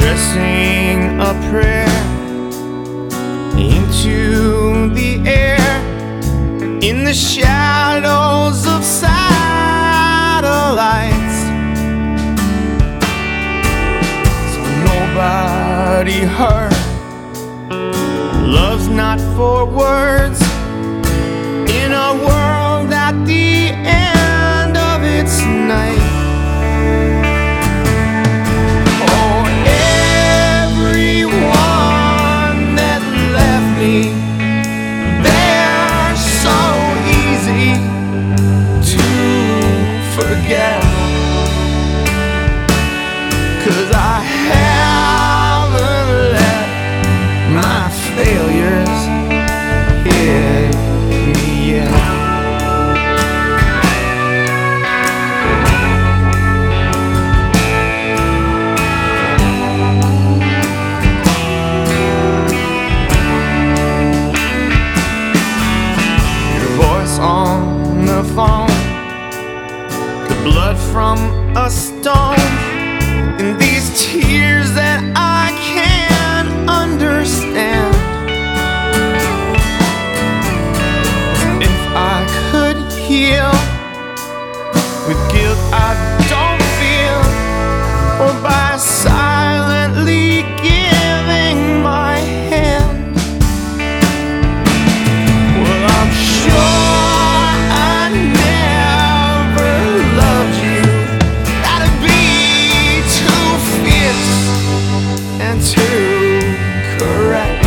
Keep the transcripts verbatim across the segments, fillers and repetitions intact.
expressing a prayer into the air, in the shadows of satellites, so nobody hurt. Love's not for words, in a world at the end of its night. Oh, everyone that left me, they're so easy to forget, 'cause I haven't let my failures hit me yet. Your voice on the phone, the blood from a stone, and these tears that I can't understand. If I could heal with guilt I don't feel, or by silently giving my hand, well, I'm sure I never loved you. That'd be too fierce and too correct,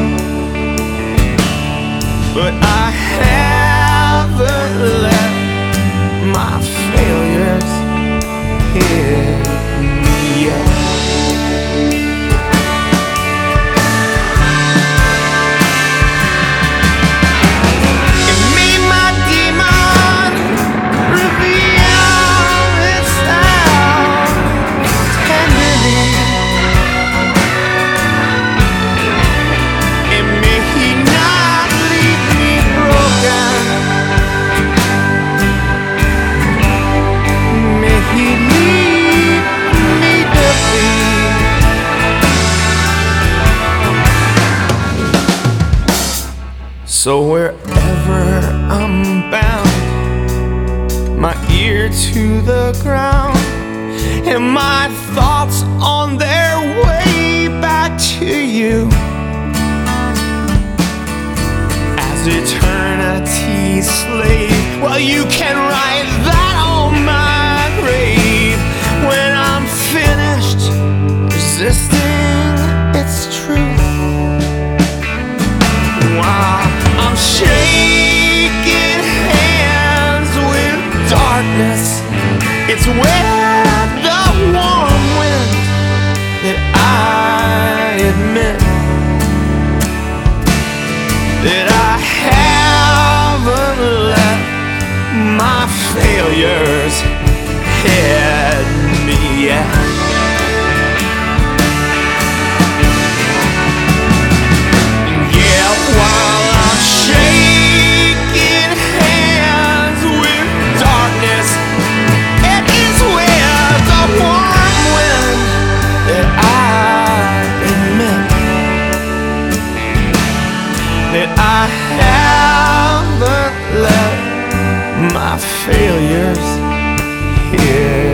but I haven't let my failures hit me yet. And me, my demon, reveal itself tenderly, and may he not leave me broken. May he leave me defeated. So wherever I'm bound, my ear to the ground, and my thoughts on their way back to you, as eternity's slave. Well, you can write that on my grave when I'm finished resisting its truth. While I'm shaking hands with darkness, it's where the warm wind that I admit that I haven't let my failures hit me yet. Yeah, while I'm shaking hands with darkness, it is where the warm wind that I admit that I haven't let my failures here.